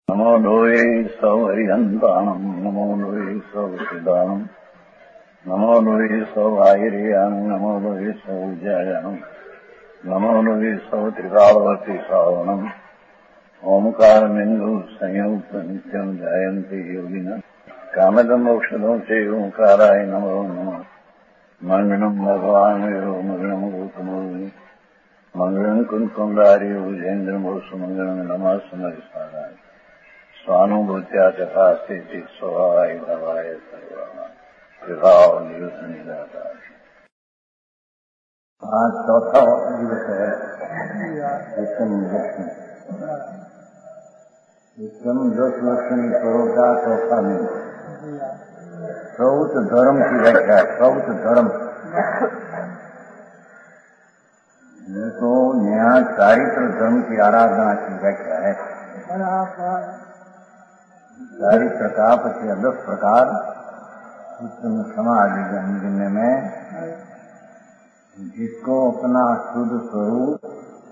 नमो लोये सौहरिहन्ताणम् नमो लोये सौसिदानम् नमो लोये सौभागिर्यानम् नमो लोये सौज्यायानम् नमो लोये सौत्रिकालवती सावनम् ओंकारमिन्दु संयुक्त नित्यम् जायन्ति योगिनः कामदम् औषधम् च ओंकाराय नमो नमः मङ्गलम् भगवान् वीरो मङ्गलम् गौतमोऽग्नि मङ्गलम् कुन्कुण्डारि भुजेन्द्रमोसु मङ्गलम् नमः समरिसाराय स्वानुभूत्या चकास्ते स्वभावाय भवाय सर्वाः विभाव निदाता। आज चौथा दिवस है विक्रम दस लक्षण करो का चौथा दिन सौत धर्म की व्याख्या। सौत धर्म तो यहाँ चारित्र धर्म की आराधना की व्याख्या है। चारित्र का 10 प्रकार उत्तम समाज गिनने में जिसको अपना शुद्ध स्वरूप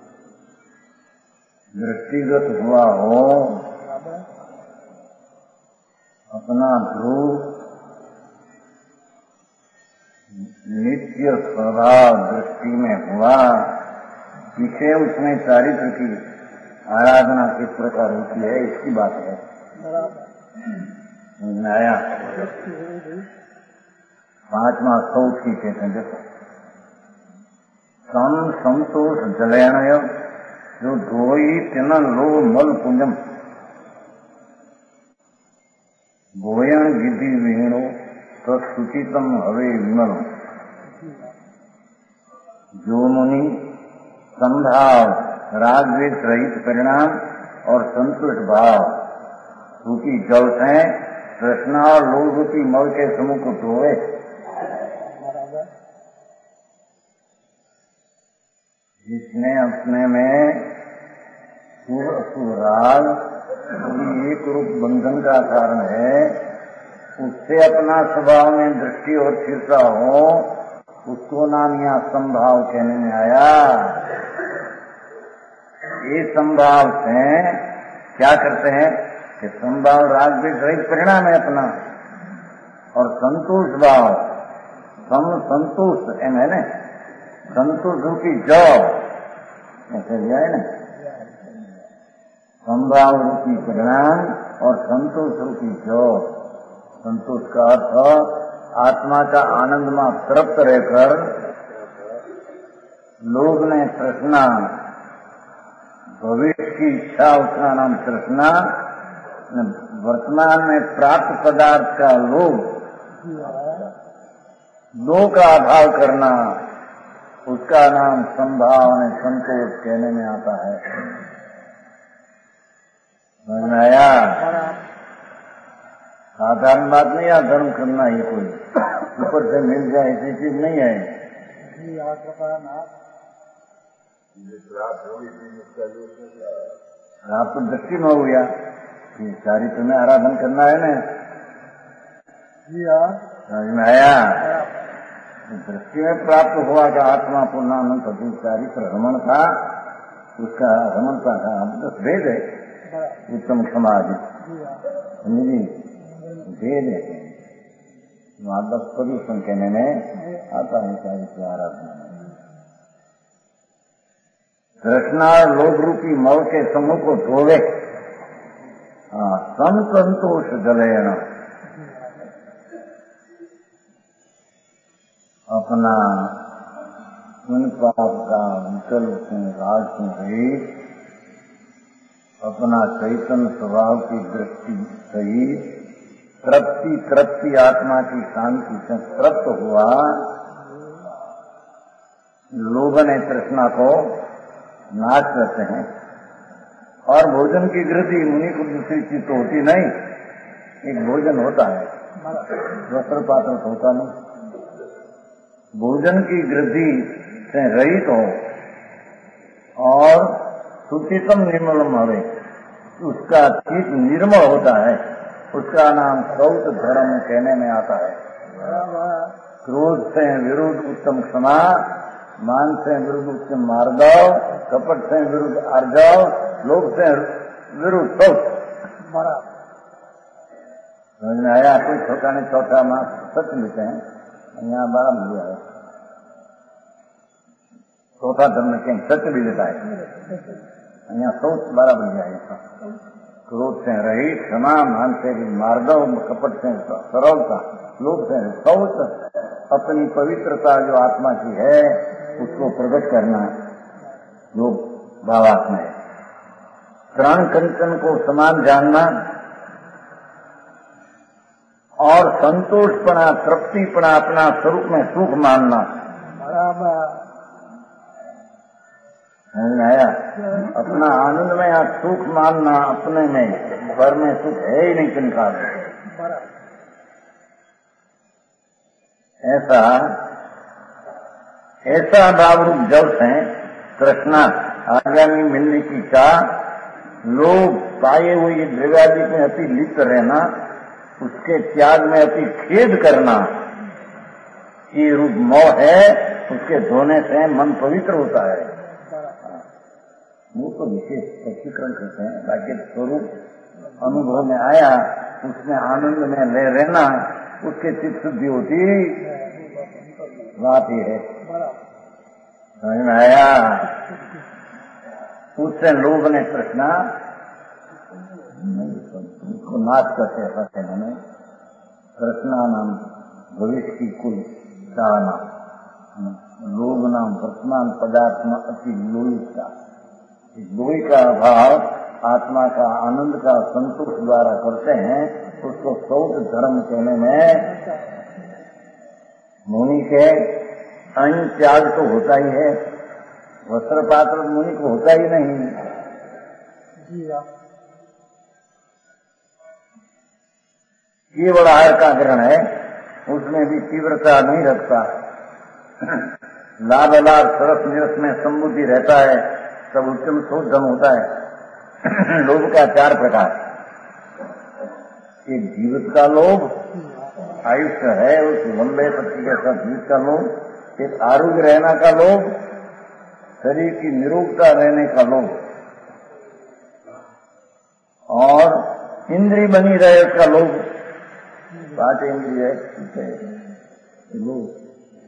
दृष्टिगत हुआ हो, अपना ध्रुव नित्य स्वभाव दृष्टि में हुआ, इसे उसमें चारित्र की आराधना किस प्रकार होती है इसकी बात है। आया 5वां सौत की कहते हैं। देखो सम संतोष जलयनय जो धोई तिन लो मल पुंजम भोयण गिद्धि विहीणो तत्सुचितम हवे विमल। जो मुनि संभाव रागद्वेष रहित परिणाम और संतुष्ट भाव रूपी जल से तृष्णा और लोभ रूपी मल के समूह को धोए, जिसने अपने में शुभ अशुभ राग एक रूप बंधन का कारण है, उससे अपना स्वभाव में दृष्टि और स्थिरता हो, उसको नाम यहाँ संभाव कहने में आया। ये संभाव से क्या करते हैं कि संभाव राग द्वेष रहित परिणाम है अपना, और संतोष भाव संतोष है ना, संतोष रूपी जौ ऐसे दिया है ना, संभाव रूपी परिणाम और संतोष रूपी जौ। संतोष का अर्थ आत्मा का आनंद में तृप्त रहकर लोग ने तृष्णा, भविष्य की इच्छा उसका नाम तृष्णा, वर्तमान में प्राप्त पदार्थ का लोभ, दो का अभाव करना, उसका नाम संभाव ने संतोष कहने में आता है। समझ में आया? साधारण बात नहीं है धर्म करना, ये कोई ऊपर से मिल जाए ऐसी चीज नहीं है। आप तो दृष्टि में हो गया कि चारित्र में आराधन करना है ना। समझ में आया? दृष्टि में प्राप्त हुआ का आत्मा पूर्णानंद सभी चारित्र रमण था, उसका रमणता का भेद है। उत्तम समाज भेद है, माधव प्रदूषण कहने में आता है चारित्र आराधना में। तृष्णा और लोभ रूपी मल के समूह को धोवे, संतोष जलयन, अपना पुण्य पाप का विकल्प से राग से रहित, अपना चैतन्य स्वभाव की दृष्टि सही, तृप्ति आत्मा की शांति से तृप्त हुआ, लोभ ने तृष्णा को नाश करते हैं। और भोजन की वृद्धि मुनि को दूसरी चीज तो होती नहीं, एक भोजन होता है, वस्त्र पात्र होता नहीं। भोजन की वृद्धि से रहित हो और सुचितम निर्मलम हवे, उसका चित्त निर्मल होता है, उसका नाम सौत धर्म कहने में आता है। क्रोध से विरुद्ध उत्तम क्षमा, मान से विरुद्ध उत्तम मार्दव, कपट से विरुद्ध आर्जव, लोभ से विरुद्ध शौच। समझ में आया? कोई छोटा ने चौथा मास सच लेते हैं, यहाँ 12 मिल गया है। चौथा धर्म कहीं सच भी लेता है, यहाँ 112 बन जाएगा। क्रोध से रहित, क्षमा, मान से मार्दव, कपट से सरलता, लोभ से शौच, अपनी पवित्रता जो आत्मा की है उसको प्रकट करना, जो भावात्मा है। प्राण कंचन को समान जानना और संतोषपना, तृप्तिपना, अपना स्वरूप में सुख मानना। आया? अपना आनंद में आप सुख मानना, अपने में घर में सुख है ही नहीं किनका। ऐसा भावरूप जब से तृष्णा, आगामी मिलने की चाह, लोग पाए हुए द्रव्यादि में अति लिप्त रहना, उसके त्याग में अति खेद करना, ये रूप मोह है। उसके धोने से मन पवित्र होता है। वो तो विशेष प्रशिक्षण करते हैं, बाकी स्वरूप अनुभव में आया, उसमें आनंद में ले रहना, उसके चित्त शुद्धि होती, बात ही है। समझ में आया? उससे लोग ने तृष्णा उसको नाश करते हैं। उन्होंने तृष्णा नाम भविष्य की कुल चाहना, लोभ नाम वर्तमान पदार्थ में अति लोहिता, लोही का अभाव आत्मा का आनंद का संतोष द्वारा करते हैं, उसको शौच धर्म कहने में मुनि के अन्न त्याग तो होता ही है, वस्त्र पात्र मुनि को होता ही नहीं। केवल आहार का ग्रहण है, उसमें भी तीव्रता नहीं रखता। लाभ लाभ सरस निरस में संबुद्धि रहता है, सब उत्तम शोधम होता है। लोभ का 4 प्रकार, एक जीवित का लोभ, आयुष्य है उस लंबे पति के साथ जीवित का लोभ, एक आरोग्य रहना का लोभ, शरीर की निरोगता रहने का लोभ, और इंद्री बनी रहे उसका लोभ। 5 इंद्रिय लोभ,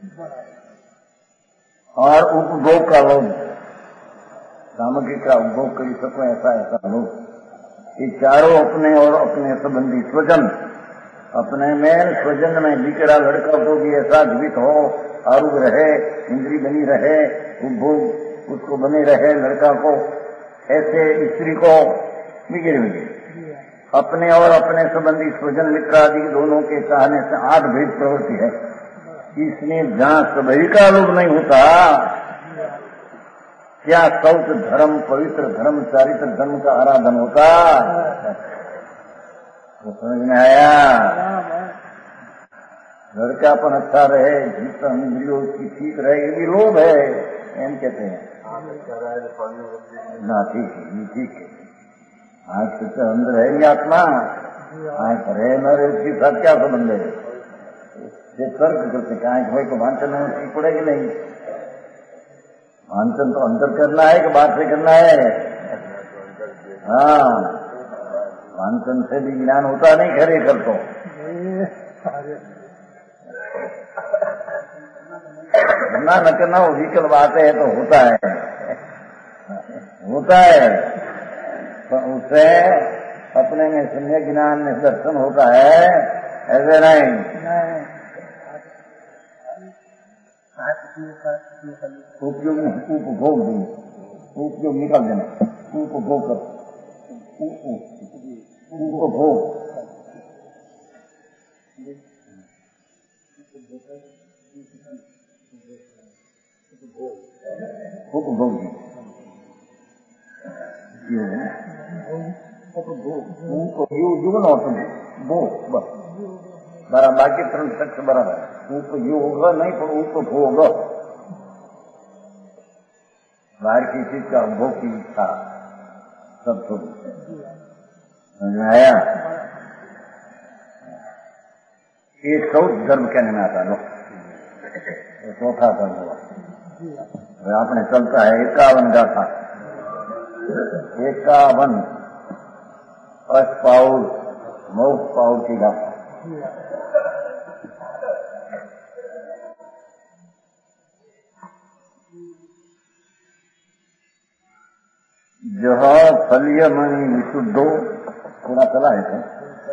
और उपभोग का लोभ, सामग्री का उपभोग कर सको ऐसा लोभ। ये चारों अपने और अपने संबंधी स्वजन, अपने में स्वजन में बिगड़ा लड़का को भी ऐसा जीवित हो, आरोग्य रहे, इंद्री बनी रहे, उपभोग उसको बने रहे लड़का को, ऐसे स्त्री को बिगड़ अपने और अपने संबंधी स्वजन मित्र आदि दोनों के चाहने से 8 भेद प्रवृत्ति है। इसमें जहां सभी का लोभ नहीं होता, क्या शौच धर्म, पवित्र धर्म, चारित्र धर्म का आराधन होता? तो समझ में आया? लड़कापन अच्छा रहे, जीत इंद्रियों की ठीक रहे, ये भी लोभ है, एम कहते हैं ना। ठीक है, ये ठीक है। आंख से अंदर है ये आत्मा, आंख रहे न रहे उसके साथ क्या संबंध है? ये तर्क करते कि आंख भाई को वांछन होनी पड़ेगी नहीं। वांछन तो अंदर करना है कि बाहर से करना है? हाँ, वांछन से भी ज्ञान होता नहीं, खरे कर तो करना न करना वो विकल बात है, तो होता है, होता है। तो उससे अपने में शून्य ज्ञान में दर्शन होता है, ऐसे नहीं। उपयोग उपभोग भी, उपयोग निकल देना, उपभोग कर, उपभोग उपभोग बराबर, बाकी 3 शख्स बराबर, उपयोग नहीं पर उपभोग, बाहर की चीज का उपभोग की इच्छा, सब समझ में आया? ये शौच धर्म कहने में आता है। चौथा धर्म हुआ, आपने चलता है 51 गाथा, 51 अष्टपाउल मोक्ष पाउल की गाथा। जह फल्यमणि विशुद्धो पूरा चला है तो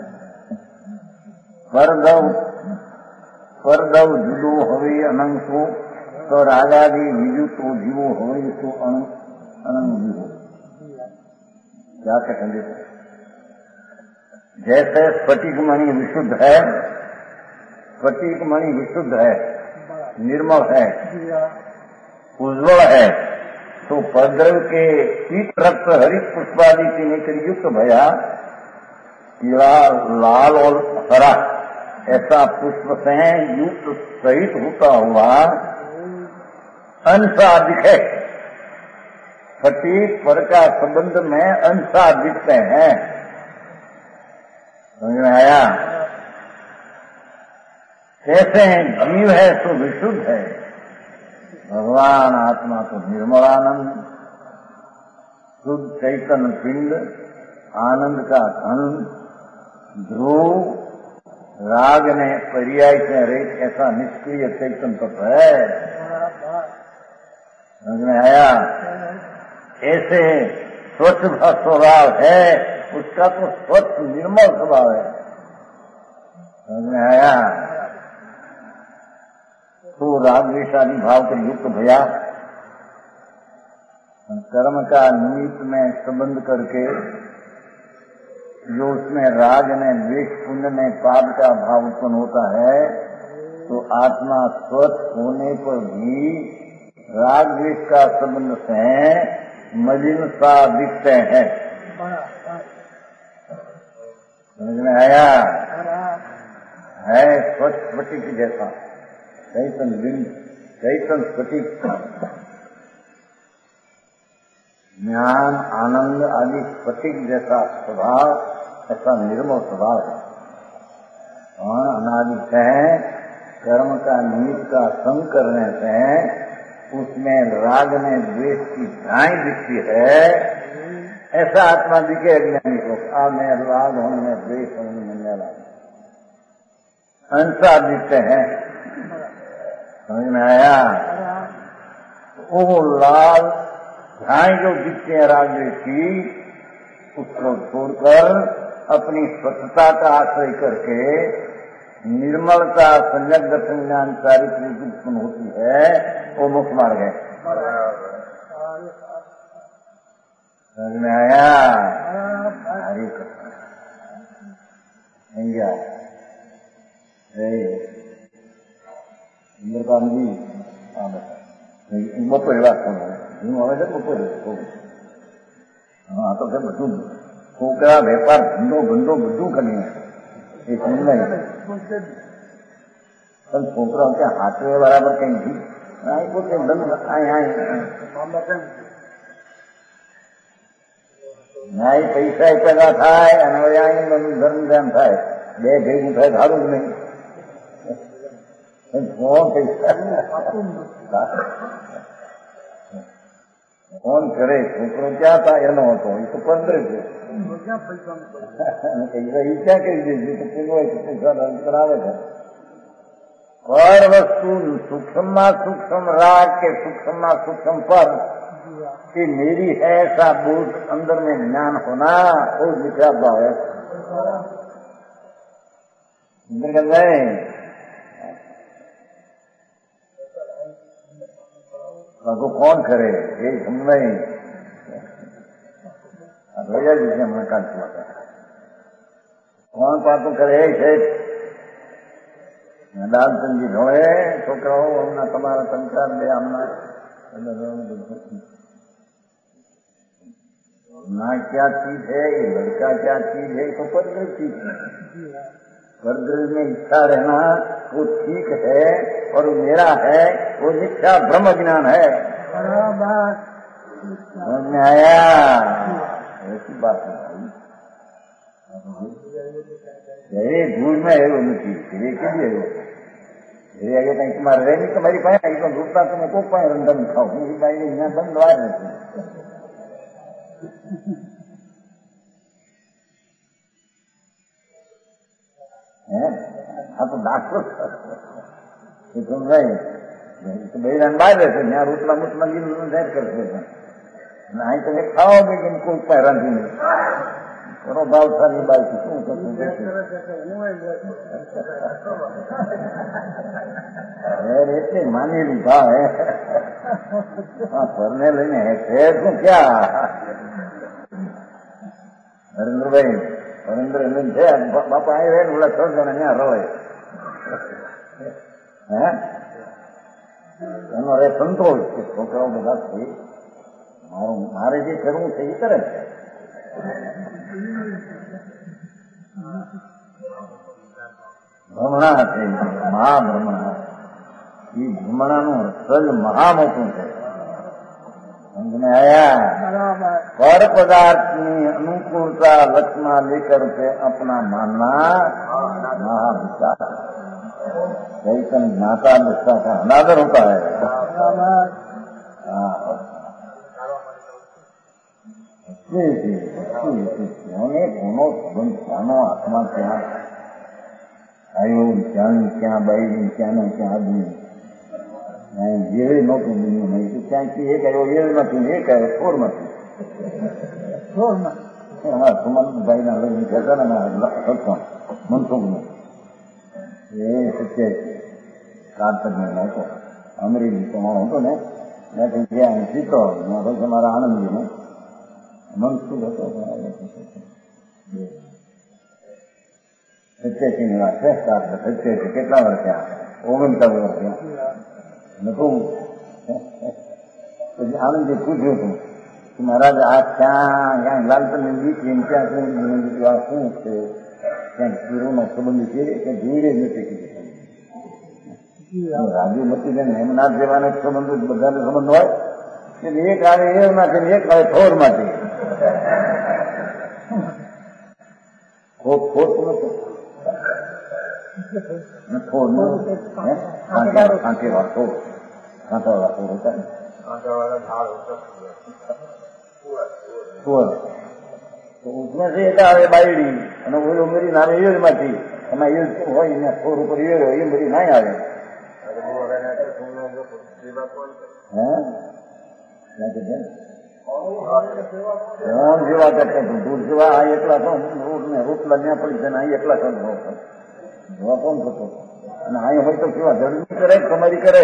परदव जुदो हवे अनंतो तो रागादि विजु तो जीवो हवे तो अनंत जीवो। क्या कहेंगे? जैसे स्फटिक मणि विशुद्ध है, स्फटिक मणि विशुद्ध है, निर्मल है, उज्ज्वल है, तो परद्रव के पीत रक्त हरित पुष्पादि के लेकर युक्त भया पीला लाल और हरा ऐसा पुष्प से युक्त सहित होता हुआ अंशा दिखे। फटीक पर का संबंध में अंशा दिखते हैं। समझ में आया? कैसे जीव है तो विशुद्ध है, भगवान आत्मा तो निर्मलानंद शुद्ध चैतन्य पिंड, आनंद का धन, ध्रुव, राग ने पर्याय से रहित ऐसा निष्क्रिय चैतन्य तत्व है। समझ में आया? ऐसे स्वच्छ स्वभाव है, उसका तो स्वच्छ निर्मल स्वभाव है। समझ में आया? तो राग द्वेषादि भाव के युक्त भया कर्म का निमित्त में संबंध करके जो उसमें राग में द्वेष पुण्य में पाप का भाव उत्पन्न होता है, तो आत्मा स्वच्छ होने पर भी राग द्वेष का संबंध से मलिन सा दिखते हैं। समझ में आया? है स्वच्छ स्फटिक जैसा, चैतन्य बिंद, चैतन्य स्फटिक, ज्ञान आनंद आदि स्फटिक जैसा स्वभाव, ऐसा निर्मल स्वभाव है। और अनादि से कर्म का निमित्त का संग करने से उसमें राग में द्वेष की झाई दिखती है। ऐसा आत्मा दिखे अज्ञानी को। अब मैं राग होने में द्वेष होने में न लाग अंशा दिखते हैं। समझ में आया? वो लाल झाई जो दिखते हैं राग द्वेष की, उसको छोड़कर अपनी स्वच्छता का आश्रय करके निर्मलता संयग्ध संज्ञान चारित्र उत्पन्न होती है, वो मुख्य मार्ग है। समझ में आया? हरे कृष्ण इंद्रकांत जी बपोरे વાત કરો હું હવે છે બપોરે હા તો કે બધું છોકરા વેપાર ધંધો બંધો બધું કરી એ સમજાય પણ છોકરાઓ ત્યાં હાથવે બરાબર કઈ નથી આ પોતે ધંધો ના એ પૈસા પેદા થાય અને હવે અહીં બધું ધર્મ ધ્યાન થાય બે ભેગું થાય સારું જ નહીં કોણ કરે છોકરો ક્યાં હતા એનો હતો એ તો 15 છે એ ક્યાં કરી દે તો પૈસા કરાવે છે पर वस्तु सूक्ष्म सूक्ष्म राग के सूक्ष्म सूक्ष्म पर कि मेरी है ऐसा बोध अंदर में ज्ञान होना वो विचार भाव है। को कौन करे ये समझ भैया जी से हमने काट हुआ था कौन बातों करे है દાનચંદજી જોડે છોકરાઓ હમણાં તમારા સંસ્કાર બે હમણાં ना क्या चीज है ये लड़का क्या चीज है तो परद्रव चीज है। परद्रव में इच्छा रहना वो ठीक है और मेरा है वो मिथ्या ब्रह्म ज्ञान है। समझ में आया? ऐसी बात है भाई भूल में है वो નથી કેવી આવ્યો એ આવ્યો કઈ તમારે રહે નહીં તમારી પાસે આવી તો રૂપતા તમે કોઈ પણ રંધન ખાઓ હું એ બાઈને અહીંયા બંધ વાર નથી આ તો દાખલો એ સમજાય બહેરાન બહાર રહેશે ત્યાં રોટલા મોટલા જાહેર કરશે અને અહીં તમે ખાવા બે કેમ કોઈ ઉપાય રાંધી નહીં ઘણો ભાવ સારી બાઈ શું કરતું એટલે માનેલી ભાવ હે ઘરને લઈને હે શું ક્યાં નરેન્દ્રભાઈ નરેન્દ્ર છે બાપા અહીં રહે ને ઓલા 6 જણા ત્યાં રહે હે એનો રે સંતોષ છે છોકરાઓ બધા છે મારે જે કરવું છે એ કરે છે ભ્રમણા છે મહાભ્રમણા એ ભ્રમણાનું સજ મહા મોટું છે સમજને આયા પર પદાર્થની अनुकूलता लक्षणा लेकर के अपना मानना महाविचार कहीं ज्ञाता निष्ठा का अनादर होता है કોનો સંબંધ ક્યાંનો આત્મા ક્યાં આવ્યો ક્યાં ક્યાં બાઈ ક્યાંનો ક્યાં આદમી જે નહોતું નહીં ક્યાંથી એક આવ્યો એ નથી એક આવ્યો છોડ નથી અમારા સુમંતભાઈ ના લઈને કહેતા ને સત્સંગ મનસુખનું એ સત્ય કાર્તજ્ઞ હતો અમરેલી તમારો હતો ને ત્યાંથી ગયા સીતો પછી અમારા આનંદજીને મનસુખ હતો સત્યાસી ની વાત છે સત્યાસી કેટલા વર્ષ થયા 39 વર્ષ થયા નતું પછી આનંદજી પૂછ્યું હતું કે મહારાજ આ ક્યાં લાલપન દીકરી ક્યાં આ શું છે ક્યાંક પીરોનો સંબંધ છે કે જોઈ નથી કીધું રાજુ નથી ને હેમનાથ જેવાને સંબંધ બધાને સંબંધ હોય એટલે એક આવે એમાંથી એક આવે થોરમાંથી ખોટ નથી કાંઠેવાળા થોડ કાંટાવાળા થોડ હતા ને उसमें से एक आवे बायडी અને ઓલો મરી નામે ઈયળમાંથી એમાં ઈયળ હોય ને થોર ઉપર ઈયળ હોય એ મરી ના આવે કોણ જેવા કરતા દૂર જેવા આ એકલા તો રોડ ને રોટલા ત્યાં પડી છે ને અહીં એકલા કોણ જોવા કોણ થતો અને અહીં હોય તો કેવા ધરની કરે કમારી કરે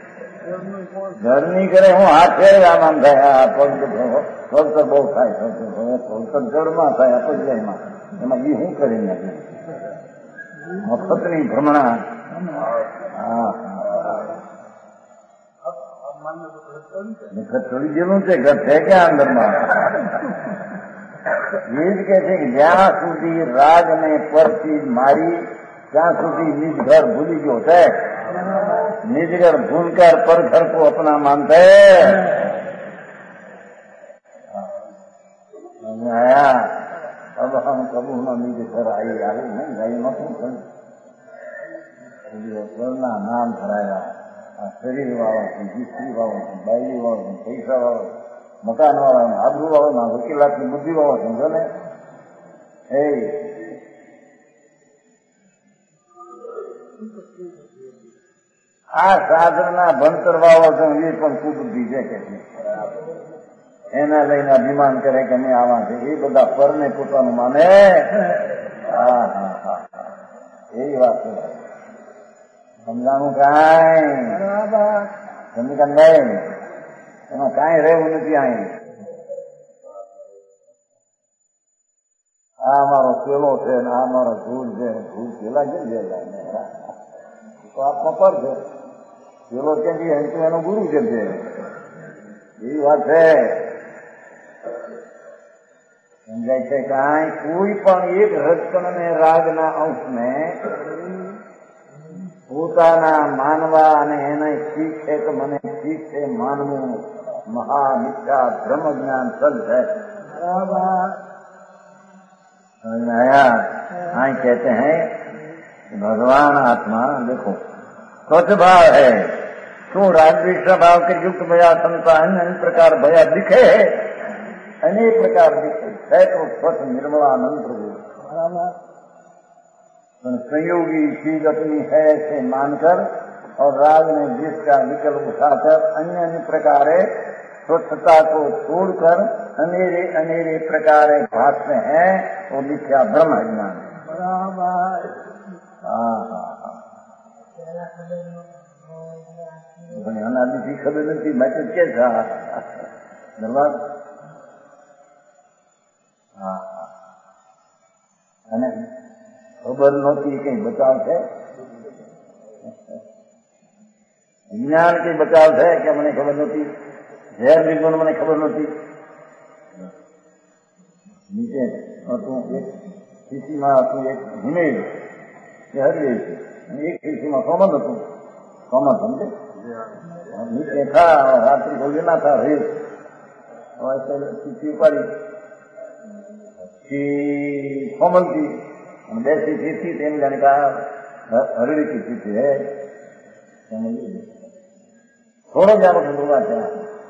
ઘરની કરે હું હાથ ફેરે આમ આમ થાય આ પગ તો બહુ થાય પગ જળમાં થાય અપજયમાં એમાં એ શું કરી નાખે મફતની ભ્રમણા ચડી ગયેલું છે ઘર છે ક્યાં અંદરમાં એ જ કે છે કે જ્યાં સુધી રાગ ને પરથી મારી ત્યાં સુધી નિજ ઘર ભૂલી ગયો છે निज घर भूलकर पर घर को अपना मानते आया अब हम कबू न निज घर आई नहीं गई मत नाम धराया शरीर वाला स्त्री वाला बाई वाला पैसा वाला मकान वाला आबरू वाला वकीलातની બુદ્ધિ વાળો સમજો ને આ સાધનના ભણતર વાળો છે એ પણ કુબુદ્ધિ છે કે એના લઈને અભિમાન કરે કે અમે આવા છે એ બધા પરને પોતાનું માને એવી વાત છે સમજાણું કાંઈ ચંદ્રકાંતભાઈ એમાં કાંઈ રહેવું નથી અહીં આ અમારો પેલો છે ને આ અમારો ધૂળ છે ધૂળ પેલા કેમ ગયેલા તો આ પપર છે પેલો ક્યાંથી એમ તો એનો ગુરુ કેમ છે એવી વાત છે સમજાય છે કાંઈ કોઈ પણ એક રજકણ ને રાગના અંશને પોતાના માનવા અને એને ઠીક છે કે મને ઠીક છે માનવું મહામિથ્યા બ્રહ્મ જ્ઞાન સલ છે आया हाँ कहते हैं भगवान आत्मा देखो स्वच्छ भाव है क्यों राजविष भाव के युक्त भया संता अन्य प्रकार भया दिखे है अनेक प्रकार दिखे है तो स्वच्छ निर्मलानंद प्रभु संयोगी चीज अपनी है ऐसे मानकर और राग ने जिसका विकल्प उठाकर अन्य अन्य प्रकार स्वच्छता को छोड़कर अनेरे अनेरे प्रकार भाष्य हैं वो मिथ्या ब्रह्म ज्ञान बराबर। अनादि की खबर नहीं मैं तो कैसा धन्यवाद। खबर नहोती कहीं बचाव है, ज्ञान के बचाव है क्या મને ખબર નહોતી, ઝેર લીધું મને ખબર નહોતી। નીચે હતું એક શીશીમાં હતું એક હિમેલ એ હરી એક શીશીમાં કોમન હતું, કોમન સમજે नीचे था रात्रि को लेना था रेत और ऐसे शीशी उपाड़ी कोमल थी वैसी शीशी थी मैंने कहा हरड़ी की शीशी है थोड़ा ज्यादा ठंडा था।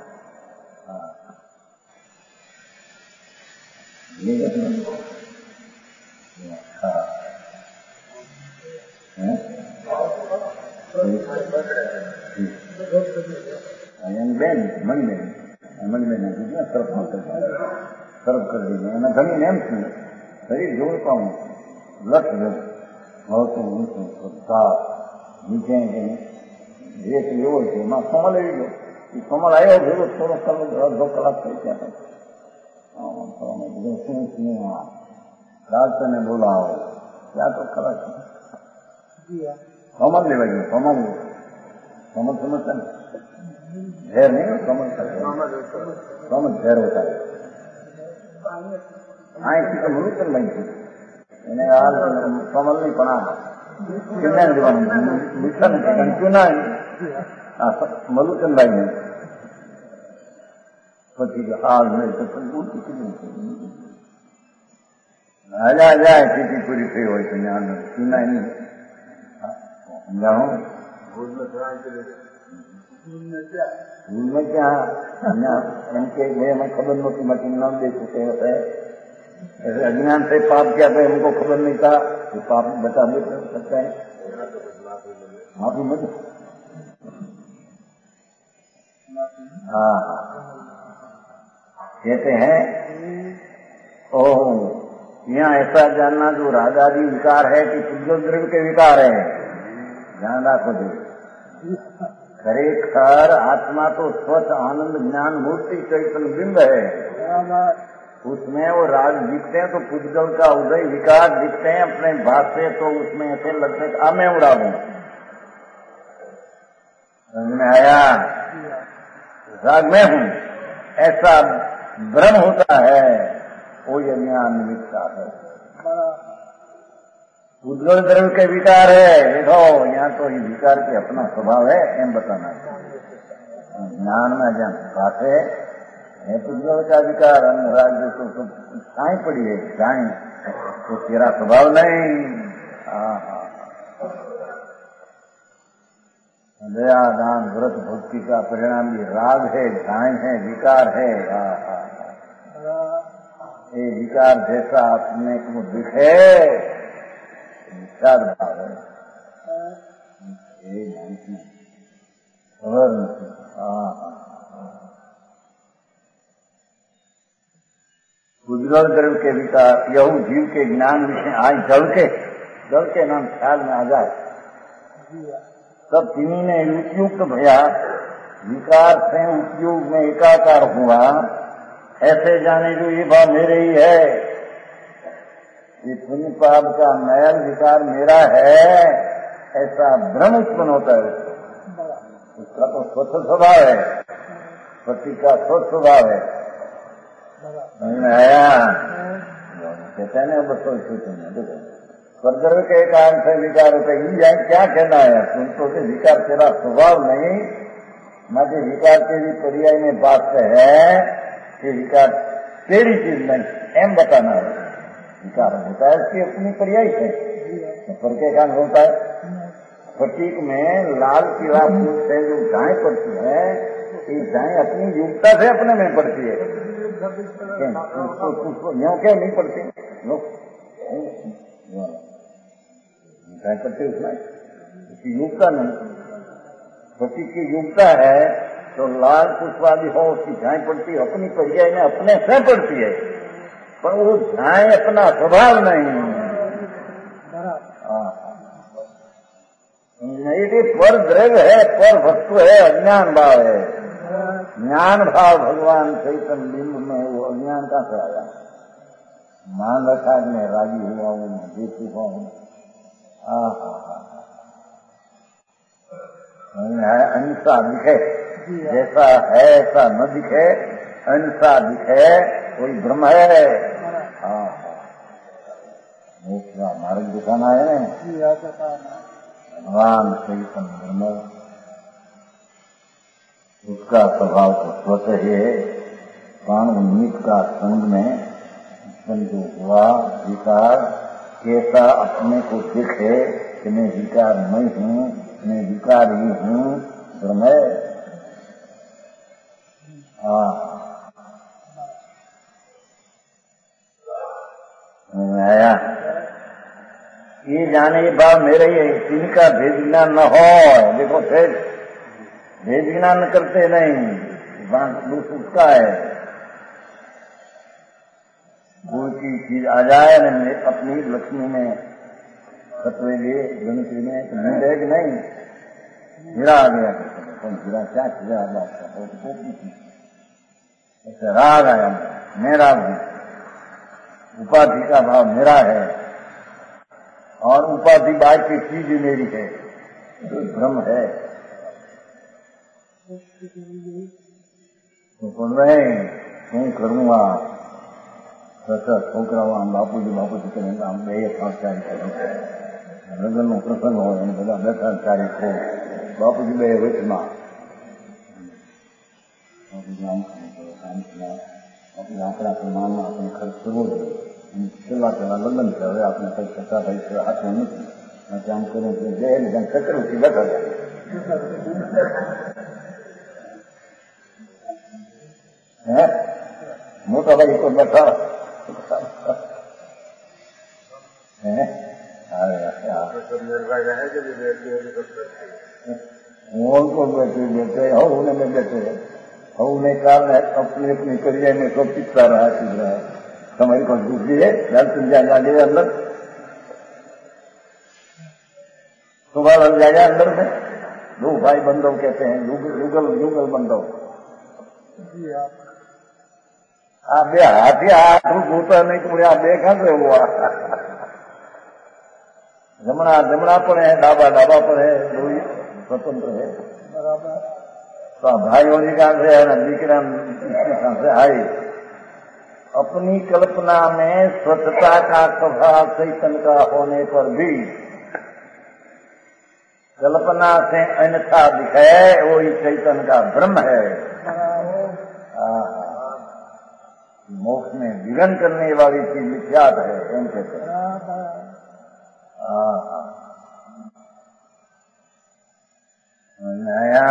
બેન મણબેન સરફ કરી દીધું અને ઘણી એમ છું શરીર જોડતા હું લક્ષ જવું હોતું ઊંચું શ્રદ્ધા નીચે રેત એવો છે એમાં કમલ આવી ગયો એ કમલ આવ્યો ભેગો થોડો કલાક અડધો કલાક થઈ ગયા શું શું રાજને બોલાવો ત્યાં તો ખરા कमल लेवा गए कमल कमल समझता है झेर नहीं कमल कमल झेर होता है की तो मलुकन भाई थी इन्हें यार कमल नहीं पड़ा चुना मिशन चुना मलुकन भाई ने पति के हाल में तो राजा जाए स्थिति पूरी थी हो चुना नहीं भूल में क्या इनके लिए हमें खबर नहोती मशीन नाम दे चुके होते ऐसे अज्ञान से पाप किया था हमको खबर नहीं था तो पाप बचा दे सकते हैं माफी मत। हाँ कहते हैं ओह यहाँ ऐसा जानना जो रागादि विकार है कि शुद्ध द्रव्य के विकार है ध्यान रखो जी। खरेखर आत्मा तो स्वच्छ आनंद ज्ञान मूर्ति चैतन्य बिंब है उसमें वो राग दिखते हैं तो पुद्गल का उदय विकार दिखते हैं अपने भाग से तो उसमें ऐसे लगते हैं मैं उड़ा दूं समझ में आया राग में हूं ऐसा भ्रम होता है वो ये ज्ञान निमित्त है। उद्गल द्रव्य के विकार है देखो यहाँ तो ये विकार के अपना स्वभाव है एम बताना ज्ञान में ज्ञान बात है उद्गल का विकार अनुराग जो तो छाई पड़ी है छाई तो तेरा स्वभाव नहीं। दया दान व्रत भक्ति का परिणाम भी राग है छाई है विकार है। ये विकार जैसा अपने को दिखे विचार भाव है खबर नहीं। उद्गल द्रव्य के विकार यहू जीव के ज्ञान विषय आज जल के नाम ख्याल में आ जाए तब तिन्हीं ने उपयुक्त भया विकार से उपयोग में एकाकार हुआ ऐसे जाने जो ये भाव मेरे ही है ये पुण्य पाप का मैल विकार मेरा है ऐसा भ्रम उत्पन्न होता है उसका तो स्वच्छ स्वभाव है पति का स्वच्छ स्वभाव है आया कहते हैं ना बस परद्रव्य के कारण से विकार होता है ये क्या कहना है तुमको कि विकार तेरा स्वभाव नहीं मारे विकार तेरी पर्याय में बात है कि विकार तेरी चीज नहीं एम बताना है विकार होता है उसकी अपनी पर्याय है पर के कारण होता है प्रतीक में लाल पीला फूल से जो गाय पड़ती है ये गाय अपनी युक्ता से अपने में पड़ती है यूं क्या नहीं पड़ती चाय पड़ती उसमें, उसकी योग्यता नहीं। पति की योग्यता है तो लाल पुष्पादि हो, उसकी झाई पड़ती अपनी परिचय में अपने से पड़ती है, पर वो झाई अपना स्वभाव नहीं। ये पर द्रव्य है, पर वस्तु है, अज्ञान भाव है। ज्ञान भाव भगवान चैतन्य बिंब में, वो अज्ञान कहाँ से आया? मान रखा मैं राजी हुआ हूँ, मैं देख चुका हूँ। अहिंसा दिखे, जैसा है ऐसा न दिखे, अहिंसा दिखे कोई भ्रम है। दूसरा मार्ग दिखाना है भगवान चैतन्य ब्रह्म, उसका स्वभाव तो स्वतः ही है। प्राण निमित्त का संग में जो हुआ विकार कैसा अपने को दिखे कि मैं विकार नहीं हूँ, मैं विकार ही हूँ, ब्रह्म आया। ये जाने ये भाव मेरे ही, इनका भेद ज्ञान न हो। देखो फिर भेद ज्ञान करते नहीं, दूस उसका है। कोई की चीज आ जाए न अपनी लक्ष्मी में, सतवेगे गणित में, तो मिल है कि नहीं? हीरा आ गया, कौन हीरा क्या खीरा बात का, बहुत कोपी थी। ऐसे राग आया, मेरा भी उपाधि का भाव मेरा है और उपाधि बाय की चीज मेरी है, तो भ्रम है। तो बोल रहे हूँ करूँगा छोकरा बापूजी करेंगे, हम બે 5 તારીખ લગ્નનો પ્રસંગ હોય અને બધા 10 તારીખ હોય, બાપુજી બે વચમાં આપણા પ્રમાણમાં આપણે ખર્ચ કરવો જોઈએ. છેલ્લા લગ્ન છે, હવે આપણે કંઈક કરતા થઈ છે હાથમાં નથી, આમ કરું બે ચક્રવર્તી બેઠા જાય. હે મોટા ભાઈ તો બેઠા उनको बैठे बैठे हूँ में बैठे हूँ ने कारण अपनी अपनी करियर में सब पिछता रहा चुप रहा है. हमारी कौन दूसरी है घर तुम जाएगा अंदर सुबह लग जाएगा अंदर में. दो भाई बंधव कहते हैं, युगल बंधव. आप बे हाथी हाथ होता नहीं तो आप देखा से हुआ. जमना पर है, डाबा पर है, दो स्वतंत्र है बराबर. तो भाइयों की कहां से है ना, दीकरा कहां से आई. अपनी कल्पना में स्वच्छता का स्वभाव चैतन्य का होने पर भी कल्पना से अन्यथा दिखे, वही चैतन्य का ब्रह्म है. मोक्ष में विघ्न करने वाली चीज मिथ्यात है, एम कहते हैं. नया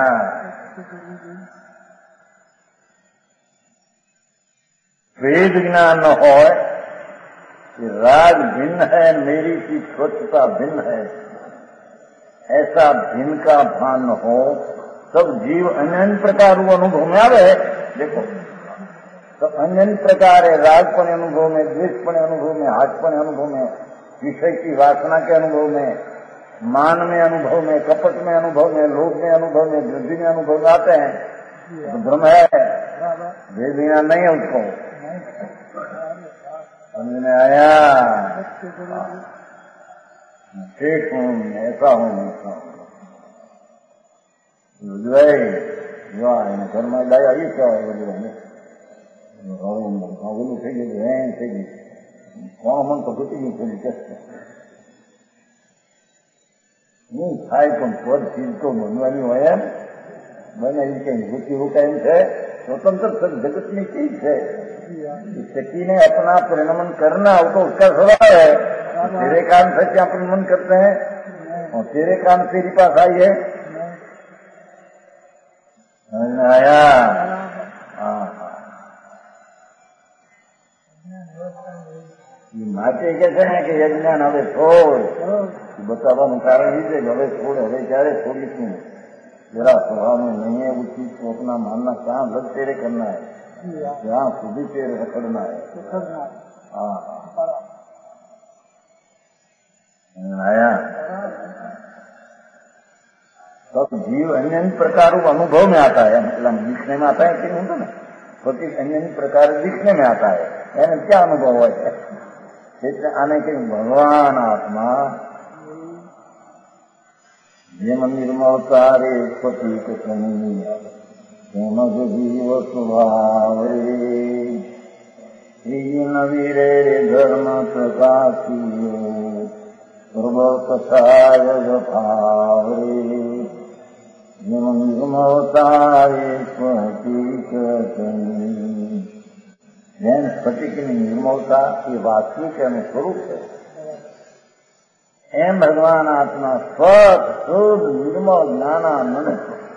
वेद ज्ञान न हो कि राग भिन्न है, मेरी की स्वच्छता भिन्न है, ऐसा भिन्न का भान न हो, सब जीव अन्य प्रकार अनुभव में आवे. देखो तो अन्य प्रकार है, रागपने अनुभव में, द्वेषपने अनुभव में, हाथपने अनुभव में, विषय की वासना के अनुभव में, मान में अनुभव में, कपट में अनुभव में, लोभ में अनुभव में, वृद्धि में अनुभव में आते हैं. तो भ्रम है, भेद ज्ञान नहीं है उसको. समझ में आया? ठीक हूँ, ऐसा हूँ, ऐसा हूँ. जो आए घर में लाया ये क्या है, बोलू થઈ ગયું થઈ ગયું કોણ મન તો ઘૂટી ગયું થોડી કહેશે નહીં થાય પણ પદ ચીજ તો બનવાની હોય એમ બને એ કઈ ઘૂટી એવું છે. स्वतंत्र जगत में चीज है, शक्ति ने अपना परिणमन करना हो तो उसका स्वभाव है. तेरे काम से क्या परिणमन करते हैं और तेरे काम तेरे पास आई है. आया? માટે કે છે ને કે યજ્ઞાન હવે છોડ, बताવાનું કારણ એ છે કે હવે છોડ, હવે ક્યારે છોડીશું, जरा स्वभाव में नहीं है वो चीज को अपना मानना, कहाँ लग तेरे करना है, जहाँ खुदी तेरे रखड़ना है। हाँ आया तब जीव अन्य अन्य प्रकार अनुभव में आता है, मतलब दिखने में आता है कि नहीं होता ना, प्रति अन्य अन्य प्रकार दिखने में आता है, यानी क्या अनुभव है आने के भगवान आत्मा જેમ નિર્મળતારે સ્ફટિક સની તેમજ જીવ સ્વભાવે નવીરે ધર્મ પ્રકાશીયો પ્રવર્તસાય ભાવરે જેમ નિર્મળતારે સ્ફટિક સની જેમ સ્ફટિકની નિર્મળતા એ વાસ્તવિક અને સ્વરૂપ છે, एम भगवान आत्मा स्वच्छ शुद्ध निर्मल ज्ञानानंद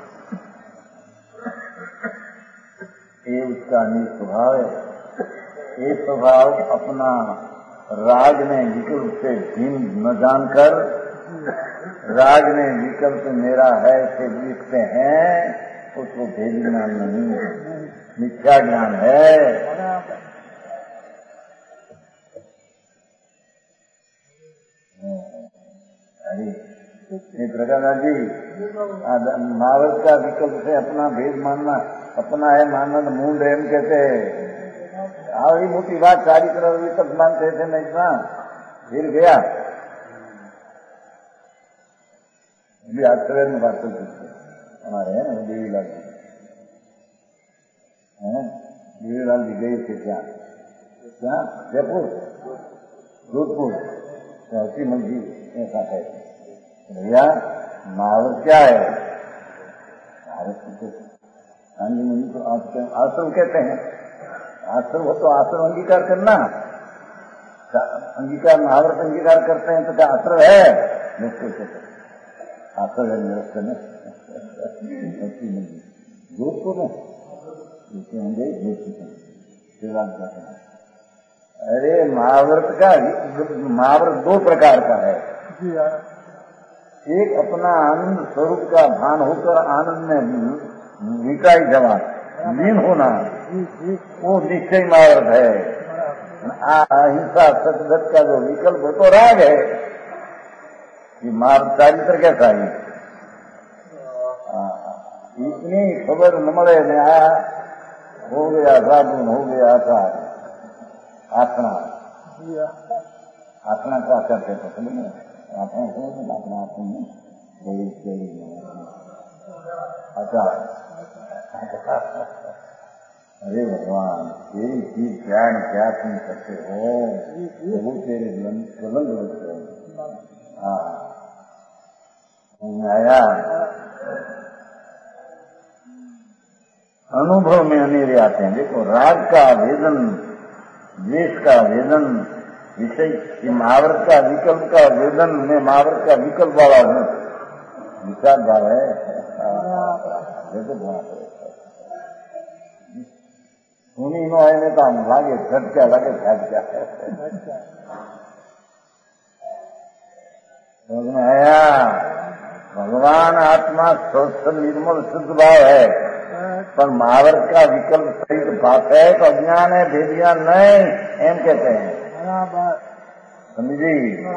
ये उसका निस्वभाव है। ये स्वभाव अपना राग में विकल्प से भिन्न न जानकर, राग में विकल्प मेरा है से लिखते हैं, उसको भेद ज्ञान नहीं, मिथ्या ज्ञान है। ये प्रकाश जी महावत का विकल्प से अपना भेद मानना, अपना है मानना तो मूड एम कहते हैं। आवड़ी मोटी बात सारी तरह विकल्प मानते थे, मैं इतना फिर गया अभी आश्चर्य में बात करते हमारे है ना देवीलाल जी, देवीलाल जी गए थे क्या जयपुर जोधपुर हसी मंजी ऐसा है भैया महावत क्या है, भारत को गांधी मुनि को आश्रम कहते हैं। आश्रम हो तो आश्रम अंगीकार करना, अंगीकार महावत अंगीकार करते हैं तो क्या आश्रम है, निश्चय कहते आश्रम है निरस्त में जोधपुर में होंगे अरे महाव्रत का महाव्रत दो प्रकार का है। एक अपना आनंद स्वरूप का भान होकर आनंद में विकाई जमा लीन होना, वो निश्चय महाव्रत है। अहिंसा सतगत का जो विकल्प है तो राग है। ये महाव्रत चारित्र कैसा है, इतनी खबर न મળે ને આ हो गया साधुन, हो गया था आसना, आसना को आचार कहते समझ में आत्मा समझ अपना आत्मा में आचार। अरे भगवान तेरी चीज क्या न क्या तुम करते हो, वो तेरे बुलंद होते हो। हाँ आया अनुभव में अनेरे आते हैं। देखो राग का वेदन, द्वेष का वेदन, विषय महाव्रत का विकल्प का वेदन में महाव्रत का विकल्प वाला हूँ, विचार भाव है। सुनी नो है तो हम लागे झटका लगे झटका समझ में आया। भगवान आत्मा स्वस्थ निर्मल शुद्ध भाव है, पर महाव्रत का विकल्प सहित बात है तो अज्ञान है, भेदिया नहीं एम कहते हैं। समझी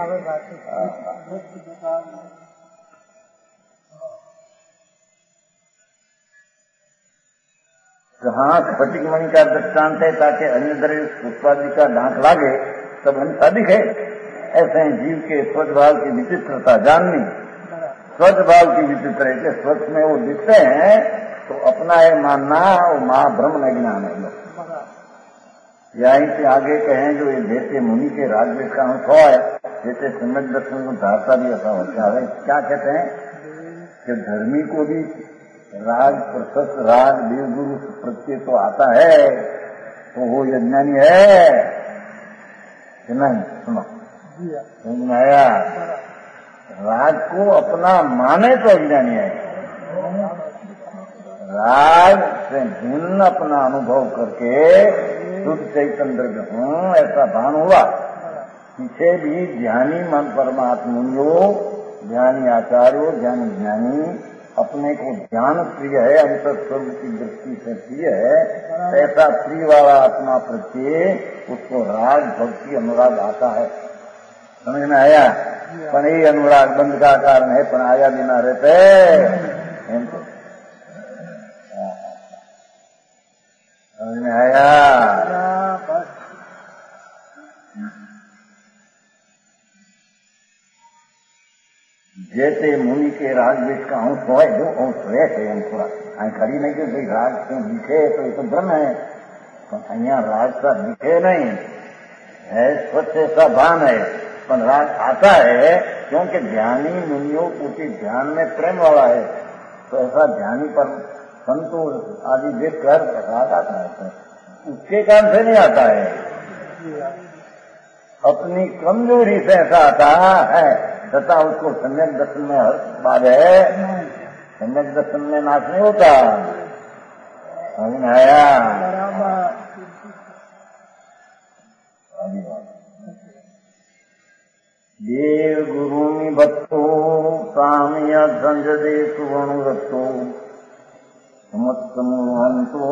जहाँ स्फटिक मणि का दृष्टांत है ताकि अन्य द्रव्य पुष्पादि का डांक लागे तब हिंसा दिखे, ऐसे ही जीव के स्वच्छ भाव की विचित्रता जाननी। स्वच्छ भाव की विचित्र है कि स्वच्छ में वो दिखते हैं तो अपना है मानना, वो महाभ्रम न ज्ञान है। यहीं से आगे कहें जो ये देते मुनि के राजवेश का अनुभव है, जैसे सम्यक दर्शन को धारता भी ऐसा होता है। क्या कहते हैं कि धर्मी को भी राग प्रशस्त राग देवगुरु प्रत्यय तो आता है तो वो यज्ञानी है कि नहीं। सुनो समझ में आया, राग को अपना माने तो अज्ञानी है, राग से भिन्न अपना अनुभव करके शुद्ध चैतन्य हूँ ऐसा भान हुआ पीछे भी ज्ञानी मन परमात्मो, ज्ञानी आचार्यो, ज्ञानी अपने को ज्ञान प्रिय है, अंतर स्वरूप की दृष्टि से प्रिय है, ऐसा प्रिय वाला आत्मा प्रत्यय उसको राग भक्ति अनुराग आता है। समझ में आया? पण ये अनुराग बंद का कारण है, पण आया बिना रहते समझ में आया? जैसे मुनि के राग देश का अंश हो, जो अंश है हम पूरा खड़ी नहीं कि भाई राग क्यों दिखे, तो ये तो भ्रम है। तो यहाँ राग का दिखे नहीं है, स्वच्छ ऐसा भान है, पर राग आता है क्योंकि ज्ञानी मुनियों उसी ध्यान में प्रेम वाला है। तो ऐसा ध्यानी पर संतोष आदि देख कर राग आता है, उसके कारण से नहीं आता है, अपनी कमजोरी से ऐसा आता है। तथा उसको सम्यक दर्शन में हर बात है, सम्यक दर्शन में नाश नहीं होता। समझ में आया? देव गुरु भक्तो कामया संजदे सुवर्णरत्तो समत्समोहंतो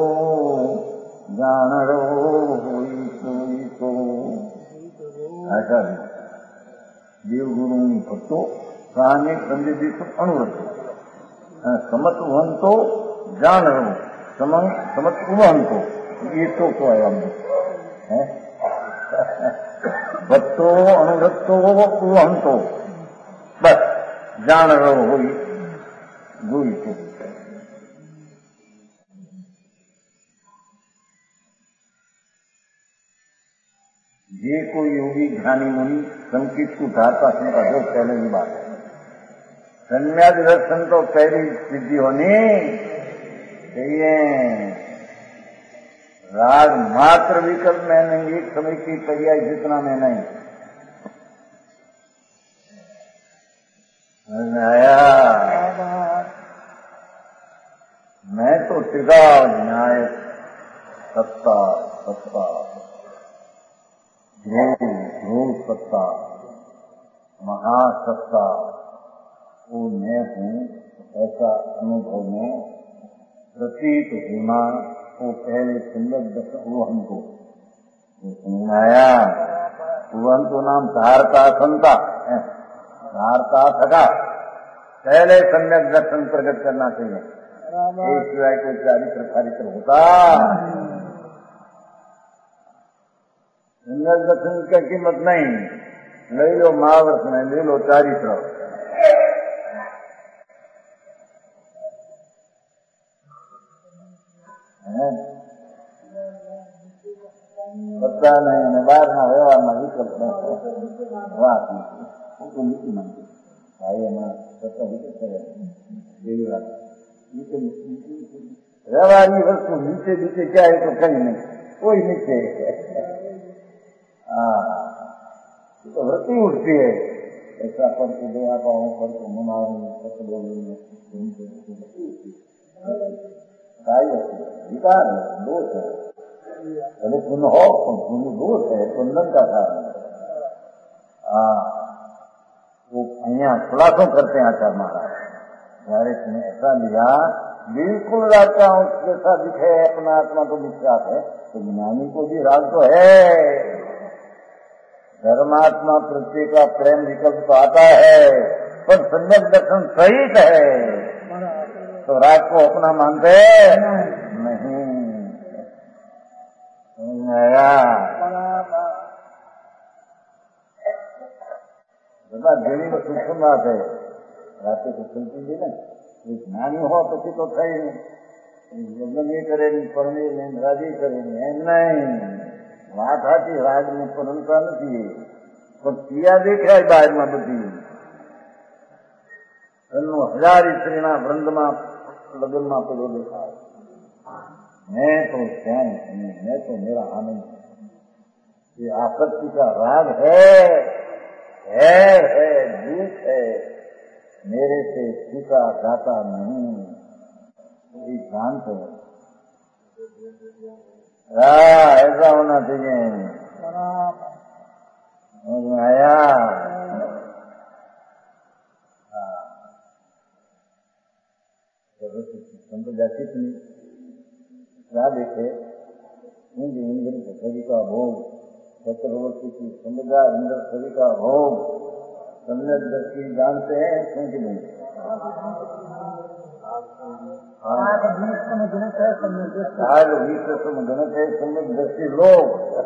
जानरो होई तो ऐसा देव गुरु भक्तो कामे संजदे सुवर्णरत्तो समत्वहंतो जानरो समत्वहंतो, ये तो है हम है भक्तो अनुरक्तो कुहंतो, बस जान रहो हुई गुई को। ये कोई योगी ज्ञानी मुनि संकित को धारता सुनता जो पहले की बात है। संन्यास दर्शन तो पहली सिद्धि होनी चाहिए। राग मात्र विकल्प में नहीं, एक समय की पर्याय जितना में नहीं आया। मैं तो टिका न्याय सत्ता सत्ता ध्रुव सत्ता महासत्ता वो मैं हूँ, ऐसा अनुभव में प्रतीत होना। वो पहले सुंदर दर्शन वो हमको आया। वो हमको नाम धारता संता धारता थका, पहले सम्यक दर्शन प्रकट करना चाहिए। एक सिवाय कोई चारित्र होता। सम्यक दर्शन की कीमत नहीं, ले लो महाव्रत में, ले लो चारित्र। पता नहीं बाहर व्यवहार में विकल्प વાત નીતિ માંગી ભાઈ એમાં સત્તા વિકલ્પ કરે એવી વાત વ્યવહારની વસ્તુ નીચે નીચે क्या है तो कहीं नहीं, कोई नीचे तो वृत्ति उठती है ऐसा करके दया पाऊं करके मनाऊं करके बोलूंगा विकार है, दोष है। भले पुण्य हो तो पुण्य दोष है, बंधन का कारण है। वो यहाँ खुलासों करते हैं आचार्य महाराज, जયારે तुमने ऐसा लिया बिल्कुल राग का जैसा दिखे अपना आत्मा को विश्वास है, तो ज्ञानी को भी राग तो है। धर्मात्मा प्रत्येक का प्रेम विकल्प तो आता है, पर सम्यक दर्शन सहित है, तो राग को अपना मानते नहीं। જેની સૂક્ષ્મ વાત है, રાતે તો ચલતી હતી ને, જ્ઞાની हो પછી તો થઈ નહીં, યજ્ઞ નહીં કરે નહીં, પરણી નહીં, રાજી કરે નહીં, એમ નહીં। વાત સાચી, રાજની પરંપરા નથી, પણ ક્રિયા દેખાય બહારમાં બધી। એમનો 1000 સ્ત્રીના વૃંદમાં લગ્નમાં પેલો દેખાય, मैं तो चैन हूँ, मैं तो मेरा आनंद है। ये आसक्ति का राग है दुख है, मेरे से छूटा जाता नहीं, ये शांत है। ऐसा होना चाहिए। चक्रवर्ती की संविदा, इंद्र सभी का भोग, सम्यक दृष्टि जानते हैं क्योंकि नहीं? आग विश्व गणत है सम्यक दृष्टि लोग।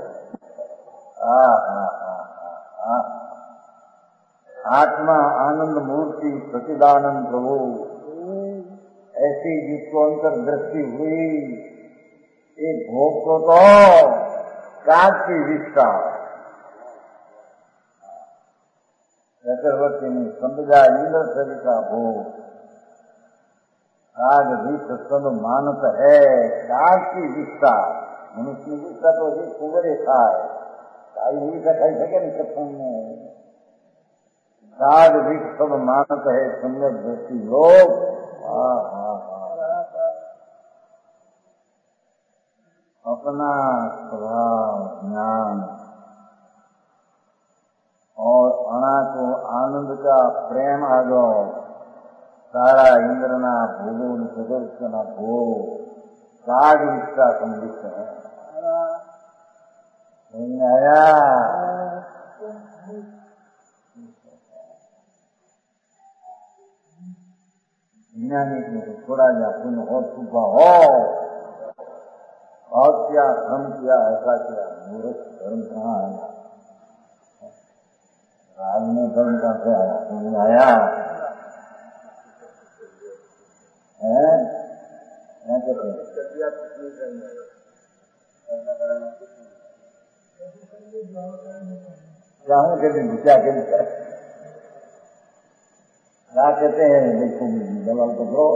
आत्मा आनंद मूर्ति सचिदानंद प्रभु, ऐसी जिसको अंतर्दृष्टि हुई, एक भोग को तो काग की विष्ठा, चक्रवर्ती ने समझा इंद्र सभी का भोग, काग भी सत्संग मानत है, काग की विष्ठा, मनुष्य की विष्ठा तो ही कुबरे खाए, काई हुई खाई सके नहीं सत्संग में, काग भी सब मानत है सम्यक दृष्टि लोग। अपना स्वभाव ज्ञान और अणा को आनंद का प्रेम आ जाओ, सारा इंद्रना भोगो सुदर्शना भोग, काग इसका संदिग्ध है। आया ज्ञानी को थोड़ा जा पुण्य हो छुपा हो, और क्या धर्म किया, ऐसा किया, मूर्ख धर्म कहाँ आया? राज में धर्म कहाँ से आया? समझ आया है? कहते क्या कहते हैं? देखो दलाल पकड़ो,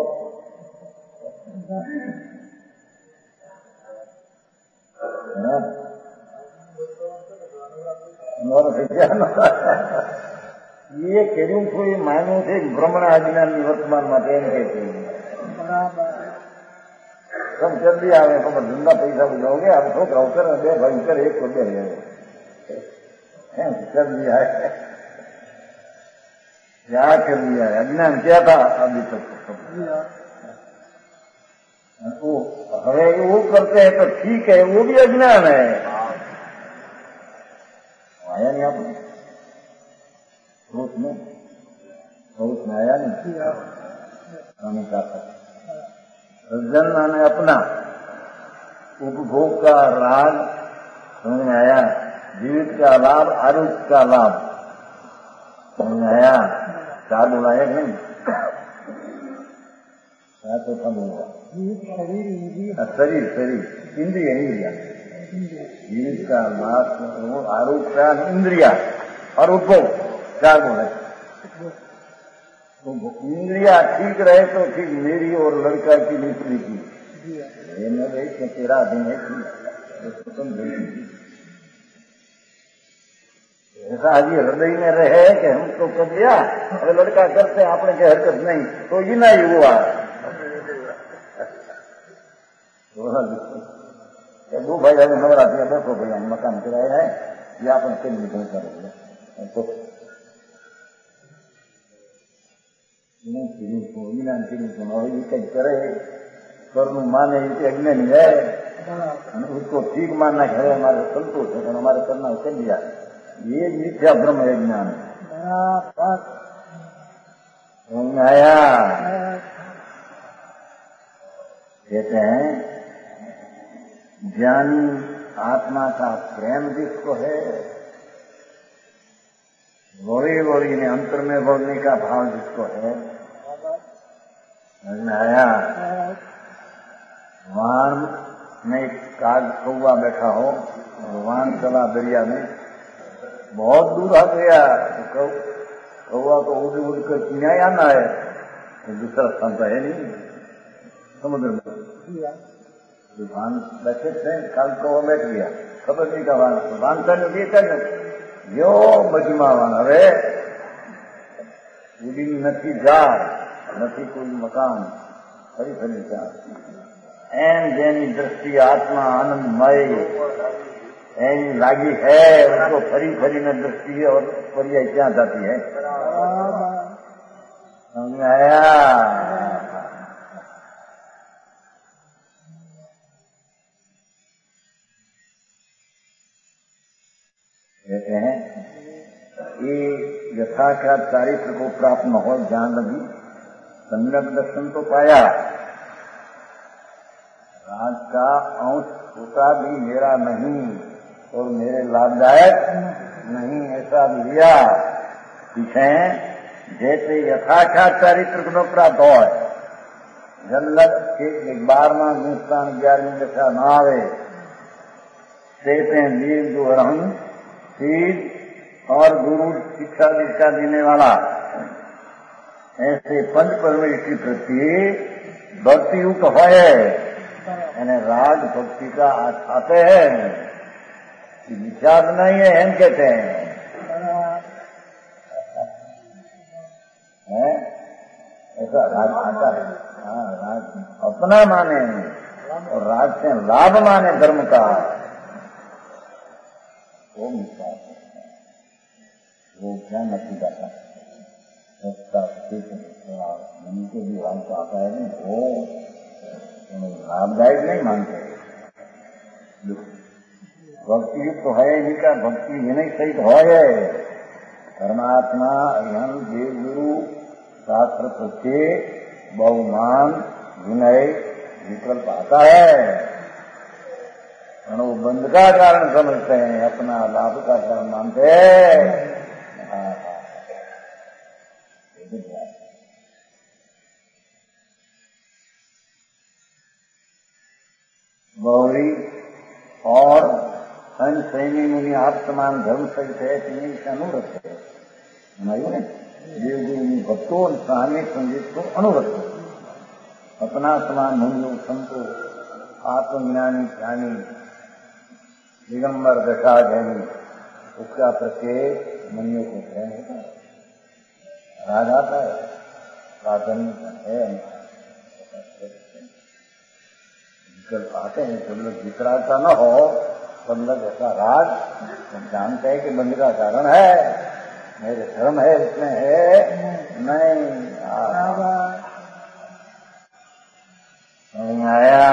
ये કેવું કોઈ માન્યું છે ભ્રમણ અજ્ઞાનની વર્તમાનમાં એમ કે છે सब जल्दी आवे तो धंधा पैसा बुझाओगे, अब तो गाँवकर दे भयंकर एक को दे कर दिया है, क्या कर दिया है? अज्ञान क्या था अभी तक? हमें वो करते हैं तो ठीक है, वो भी अज्ञान है। आया नहीं आपने सोच में आया नहीं? हमें क्या सज्जन ने अपना उपभोग का राग समझ में आया, जीवित का लाभ, आरोग्य का लाभ समझ में आया। क्या बोला है नहीं? क्या तो था बोला? शरीर इंद्रिया जीवित का लाभ, आरोग्य का इंद्रिया और उपभोग, क्या बोला? तो इंद्रिया ठीक रहे तो ठीक, मेरी और लड़का की मित्री की तेरा दिन है, ऐसा आज हृदय में रहे कि हम तो कर दिया, अरे लड़का करते आपने की हरकत नहीं तो ये ना ही हुआ। दो भाई अभी नवरात्रि देखो भैया मकान किराया है, ये आपने कहीं निकल करेंगे कई करे करनु माने अज्ञानी है, उसको ठीक मानना है हमारे संतोष है, हमारे करना कर दिया, ये मिथ्या ब्रह्म है ज्ञान। आया कहते हैं ज्ञानी आत्मा का प्रेम जिसको है, वही ने अंतर में बोलने का भाव जिसको है, आया वाण में काग कौवा बैठा हो, वाण चला दरिया में, बहुत दूर आ गया तो कौवा को उड़ कर किनारे आना है, तो दूसरा स्थान तो है नहीं समुद्र में। वाण बैठे थे, काल कौवा बैठ गया, खबर नहीं का वाण करने दिए यो मजमा वाण હવે ઉડી નથી जार, નથી कोई मकान, फरी जार एम जेनी दृष्टि आत्मा आनंदमय ऐसी लागी है, उसको फरी में दृष्टि और पर्याय क्या जाती है? समझ में आया? कहते हैं ये यथाख्यात चारित्र को प्राप्त न हो, ज्ञान लगी सम्यक दर्शन तो पाया, राज का अंश छोटा भी मेरा नहीं और मेरे लाभदायक नहीं, ऐसा भी लिया। पीछे जैसे यथाख्यात चारित्र को प्राप्त हो, जब लग के 12वां 11वीं दशा न आवे, कहते लील जो अरहम शील और गुरु शिक्षा दीक्षा देने वाला, ऐसे पंच परमेश्वर की प्रति भक्ति युक्त है, यानी राग भक्ति का आते हैं, विचार नहीं है, हम कहते हैं ऐसा राग आता है। हाँ, राग अपना माने और राग से लाभ माने धर्म का, वो विश्वास है, वो क्या नहीं जाता उसका मन के भी राग तो आता है, वो लाभदायक नहीं मानते। भक्ति युक्त तो है इनका, भक्ति विनय सहित है, परमात्मा अहम देव गुरु शास्त्र प्रत्यय बहुमान विनय विकल्प आता है, वो बंध का कारण समझते हैं, अपना लाभ का कारण मानते हैं। गौरी और संयमी मुनि आप समान धर्म सहित है, तीन से अनुरक्त है, देवगुरु भक्तों और स्वामी संगीत को अनुरक्त, अपना समान मुनियों संतो आत्मज्ञानी ज्ञानी दिगंबर दशा जैनी, उसका प्रत्येक मुनियों को ग्रहण होता है, राग आता है, साधन है, विकल्प आते हैं। जब लोग विकरालता न हो तब लोग ऐसा राग जानते हैं कि बंद का कारण है, मेरे धर्म है, इसमें है नहीं आया।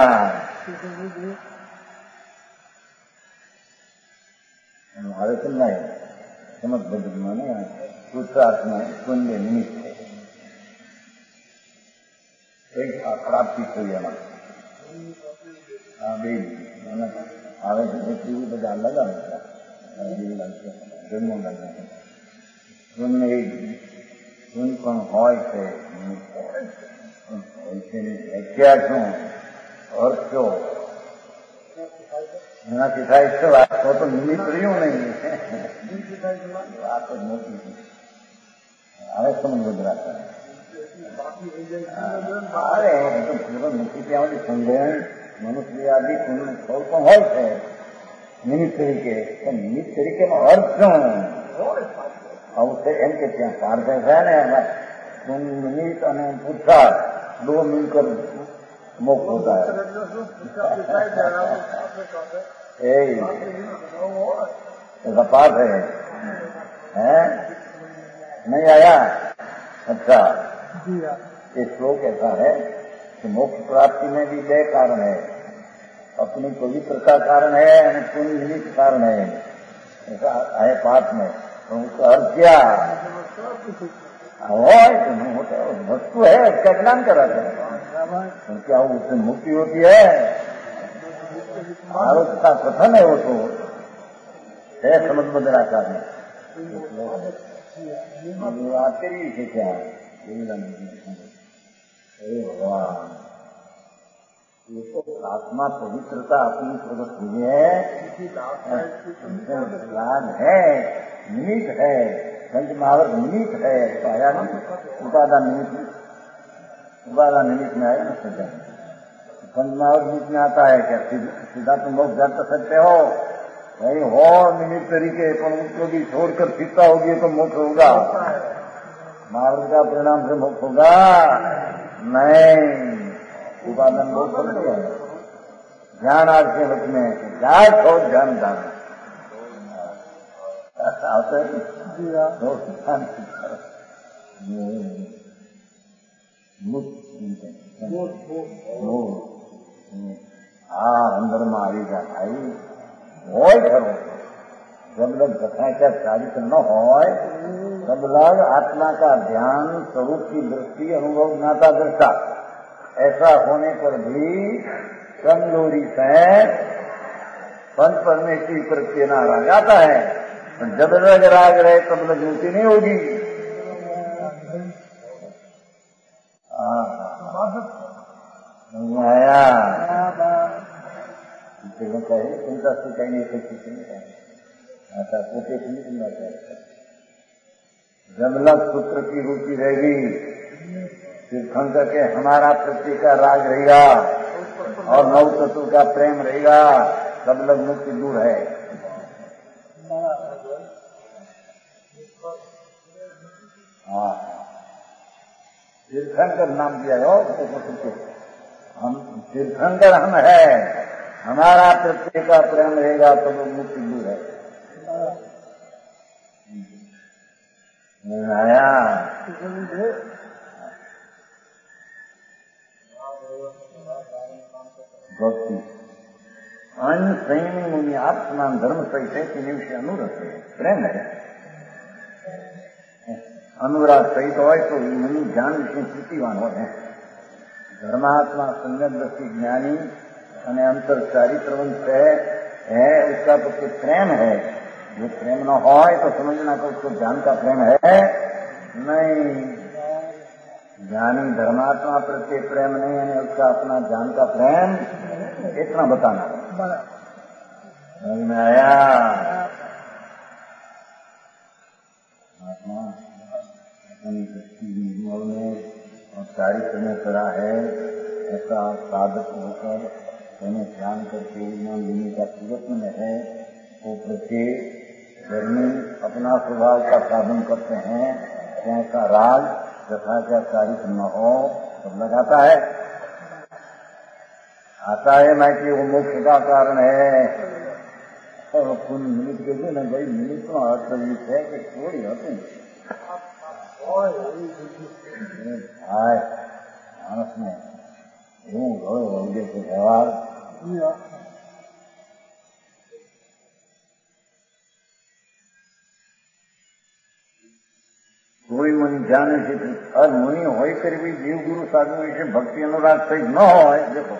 हमारे तो नहीं समझ बदल माने पुरुषार्थ में पुण्य निमित्त है, एक प्राप्ति कोई हमारे આવે છે ટીવી બધા લગાવે છે ગુણ પણ હોય છે, વ્યાખ્યા શું અર્થ શું એનાથી થાય છે વાત, તો નિમિત્ત રહ્યું નહીં, વાત જ મોટી છે, હવે સમજ બદલાતા અરે પૂરો નથી ત્યાંથી સમજણ મનુષ્ય આદિ ફળ પણ હોય છે નિમિત્ત તરીકે, પણ નિમિત્ત તરીકેનો અર્થ શું આવું છે એમ કે ત્યાં સાર્થ છે ને નિમિત્ત અને પુરુષાર્થ દો મિલકર મોક્ષ હોતા है, ऐसा पाठ है नहीं आया। अच्छा, ये श्लोक ऐसा है कि मोक्ष प्राप्ति में भी दो कारण है, अपनी पवित्रता कारण है और पुण्य निमित्त कारण है, ऐसा है पाठ में। तो उसका अर्थ क्या वस्तु है, उसका ज्ञान कराते हैं, तो क्या उससे मुक्ति होती है? भारत का कथन है वो, तो है समझ बदलाचार में आते ही है क्या भगवान, ये तो आत्मा पवित्रता अपनी प्रगत हुई है, ज्ञान है, निमित्त है, पंचमहावर्त निमित्त है, पाया उपादान निमित्त में आया ना सजा। पंचमहावर्त निमित्त में आता है क्या? सीधा तुम लोग जा सकते हो नहीं हो निमित्त तरीके, पर उसको भी छोड़कर सीता होगी तो मोक्ष होगा, महावर्त का परिणाम से मोक्ष होगा नहीं, उपादान बहुत होती है। ध्यान आपके मत में जाए तो ध्यान दान હા અંદર માં આવી જાય ભાઈ હોય ખરો जब लग कथा का चारित्र न हो, तब लग आत्मा का ध्यान, स्वरूप की दृष्टि, अनुभव, ज्ञाता, दृष्टा ऐसा होने पर भी कमजोरी से पंच परमेश्वरी प्रत्यय ना राग आता है। जब लग राग रहे तब लग मुक्ति नहीं होगी। आया चिंता से कहीं नहीं सकती ऐसा पोते नहीं सुनना चाहिए। जब लग सूत्र की रुचि रहेगी, तीर्थंकर के हमारा प्रत्यय का राग रहेगा और नव तत्व का प्रेम रहेगा, तब लग मुक्ति दूर है। हाँ, तीर्थंकर नाम दिया हो, हम तीर्थंकर हम है, हमारा प्रत्यय का प्रेम रहेगा तो वो मुक्ति दूर है। आया भक्ति अन संयमी मुनि आत्मा धर्म सहित है कि निविष अनुरत है, प्रेम है। अनुराग सहित हो तो मुनि ज्ञान विषय स्थितिवान हो। धर्मात्मा सम्यक दृष्टि ज्ञानी અને अंतर चारित्रवंत है, उसका तो प्रेम है। जो प्रेम न हो तो समझना तो उसको ज्ञान का प्रेम है नहीं। ज्ञानी धर्मात्मा प्रति प्रेम नहीं है, उसका अपना ज्ञान का प्रेम, इतना बताना समझ में आया। आत्मा अपनी दृष्टि में और चारित्र में करा है, ऐसा साधक होकर मैंने ध्यान करके मान का प्रयत्न में है, वो प्रत्येक धर्मी अपना स्वभाव का साधन करते हैं। जैसा राग जथा क्या चारित्र न हो तब लगाता है, आता है मैं कि वो मोक्ष का कारण है। और कुछ मिनट के लिए न भाई मिनट तो अर्थ है कि थोड़ी होती मानस में यूं रोगे के व्यवहार कोई मुनि जाने से और मुनि हो कर भी जीव गुरु साधु विषय भक्ति अनुराग सही न हो। देखो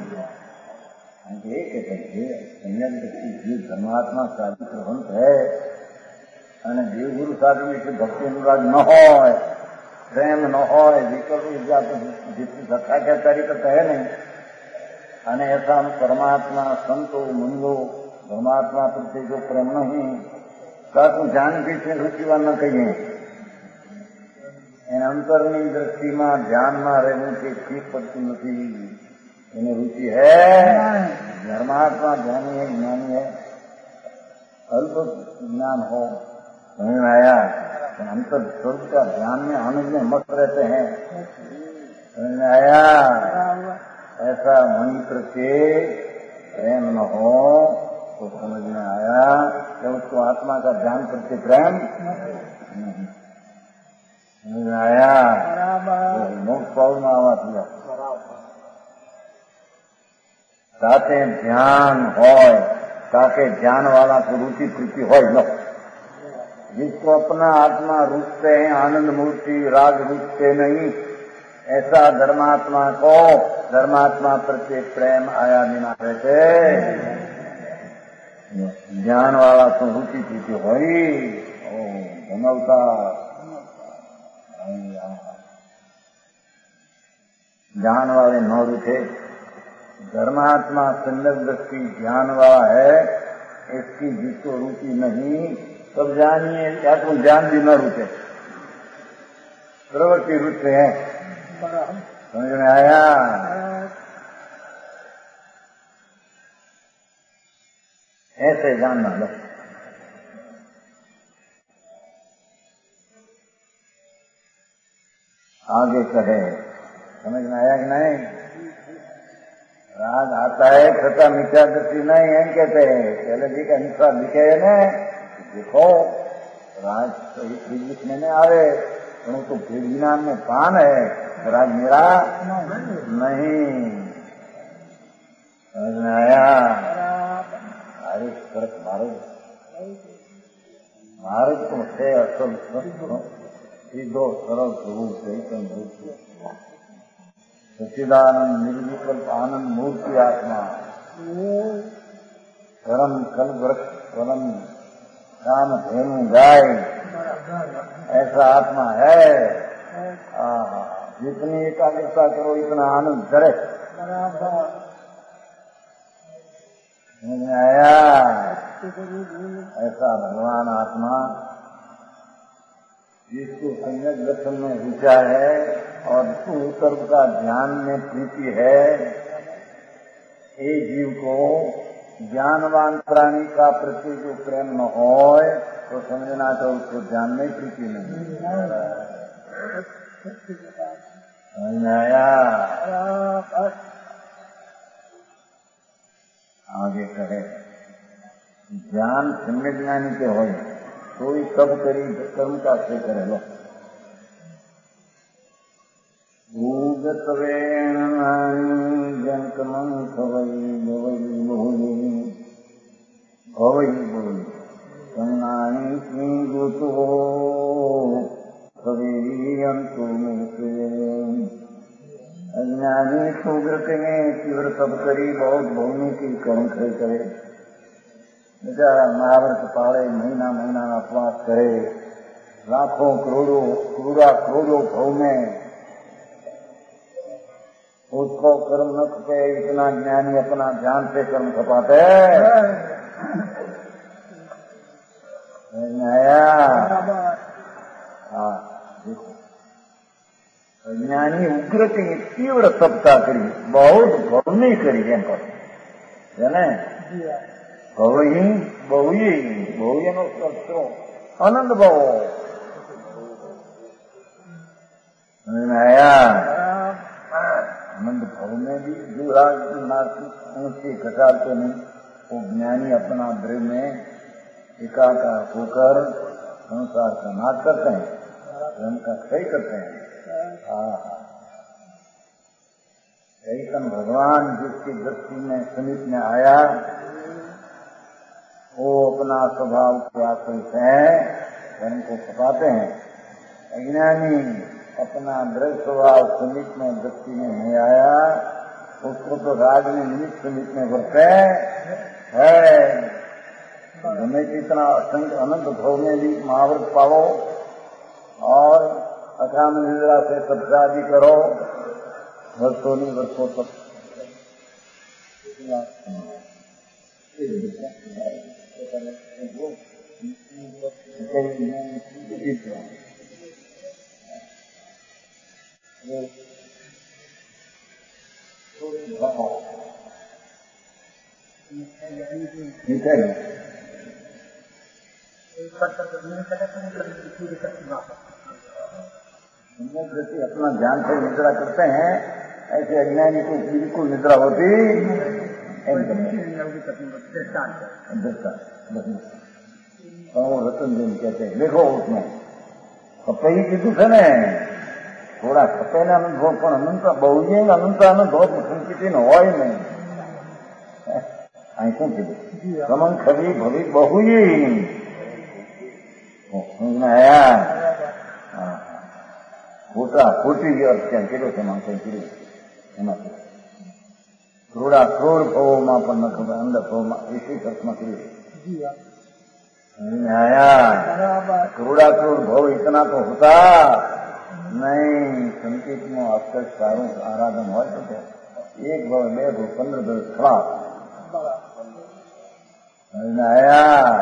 ये कहते हैं संयम व्यक्ति जीव धर्मात्मा चारित्र वंत है અને जीव गुरु साधु विषय भक्ति अनुराग न हो, प्रेम न हो, विकल्प जितनी सत्ता क्या चारित्र है नहीं। અને ऐसा परमात्मा संतो मुनियो धर्मात्मा प्रति जो प्रेम नहीं तू जान पीछे रुचिवा न कहिए। એને અંતરની દ્રષ્ટિમાં ધ્યાનમાં રહેવું કે ઠીક પડતું નથી, એને रुचि है। धर्मात्मा ज्ञानी है, ज्ञानी है, अल्प ज्ञान हो समझ में आया। अंतर स्वर्ग का ध्यान में आनंद में मस्त रहते हैं, समझ में आया। ऐसा मणि प्रत्येक प्रेम न हो तो समझ में आया कि उसको आत्मा का ध्यान प्रति प्रेम नहीं समझ में आया। मोक्ष पावन आवा दिया ताते ध्यान हो, ताके ज्ञान वाला को रुचि प्रीति हो लो। जिसको अपना आत्मा रूपते हैं आनंद मूर्ति राग रूपते नहीं, ऐसा धर्मात्मा को धर्मात्मा प्रति प्रेम आया बिना रहते। ज्ञान वाला तो रुचि प्रीति हो बनवता। ज्ञान वाले न रूठे, धर्मात्मा सम्यक दृष्टि ज्ञान वाला है, इसकी जिसको रुचि नहीं तब जानिए क्या तुम ज्ञान भी न रूठे, प्रवृत्ति रूठते हैं। समझ में आया। ऐसे जानना लो। आगे कहे समझ में आया कि नहीं। राग आता है छठा मिथ्या दृष्टि नहीं है कहते हैं। पहले जी का हिस्सा लिखे है न, देखो राग सही लिखने में आवे तो ज्ञान में पान है, राग मेरा नहीं। समझ में आया। अरे फर्क मारो मार्ग तो है असल सत्य सीधो सरल स्वरूप चैतन्य रूप सच्चिदानंद निर्विकल्प आनंद मूर्ति आत्मा धर्म कल वृक्ष फलम काम धेनु गाय ऐसा आत्मा है। जितनी एकाग्रता करो इतना आनंद करे। समझ में आया? ऐसा भगवान आत्मा जिसको सम्यक दर्शन में रुचा है और उत्तर का ध्यान में प्रीति है, ये जीव को ज्ञानवान प्राणी का प्रति जो प्रेम न हो तो समझना तो उसको ध्यान में प्रीति नहीं। समझ में आया? आगे कहे ज्ञान सम्य ज्ञानी के हो कोई सब करी कर्म का से करे लो भूगतवेण जंकमं खवई भवई बहुली भवई बोली संगानी की गुतो खवेरी अंतु मुक्ते अज्ञानी सुव्रत में तीव्र सब करी बहुत भवनी की कर्म करे बेचारा महाव्रत पाड़े महीना महीना अपवास करे लाखों करोड़ों भाव में उसको कर्म न खपे। इतना ज्ञानी अपना ध्यान से कर्म खपाते आया। हाँ देखो ज्ञानी उग्र की तीव्र तपता करी बहुत भवनी करी है जाने बहु नो शब्दों आनंद भाव आया। आनंद भाव में भी जो राग ऊंचे घटाते नहीं वो ज्ञानी अपना दृढ़ में एकाकार होकर संसार का नाश करते हैं, धर्म का क्षय करते हैं। ऐसा भगवान जिसकी दृष्टि में समीप में आया वो अपना स्वभाव के आश्रित है, धर्म को खपाते हैं। अज्ञानी अपना दृढ़ स्वभाव समीप में दृष्टि में नहीं आया उसको तो राग में निमित्त समीप में वर्ते है। हमें कितना असंख्य अनंत भाव में भी महाव्रत पाओ और अकाम निद्रा से तपस्या करो वर्षों तक ठीक है। जैसे अपना ध्यान से निद्रा करते हैं ऐसे अज्ञानी को बिल्कुल निद्रा होती रतन दिन कहते हैं। देखो उसमें खपई कीधु है ने थोड़ा खपे ने अनुभव पण अनंत बहुए अनंत अनुभव संचिति न हो नहीं ऐसा कीधु समन खबी भवी बहुए आया खोटी अर्थ क्या केड़ो से मांग क्रोड़ा क्रोड़ भवो में पण न खबर अंदर भव में इसी अर्थ में आया। क्रोड़ा क्रोड़ भव इतना तो होता नहीं। संकेत में अक्षर सारू आराधन हो तो एक भव 2 भव 15 भव खड़ा आया।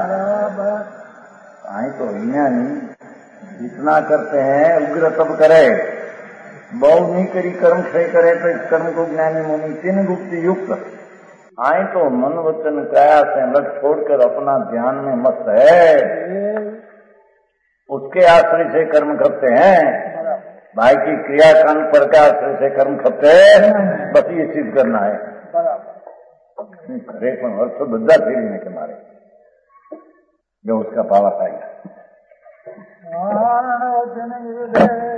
आई तो ज्ञानी जितना करते हैं उग्र तब करे बहु नहीं करी कर्म क्षय करे तो इस कर्म को ज्ञानी मुनि 3 गुप्ति युक्त आए तो मन वचन काया से लट छोड़कर अपना ध्यान में मस्त है उसके आश्रय से कर्म करते हैं। भाई की क्रियाकांड पर के आश्रय से कर्म करते हैं बस ये सिद्ध करना है करे पण वर्षो बधा फेरी ने के मारे जो उसका पावर था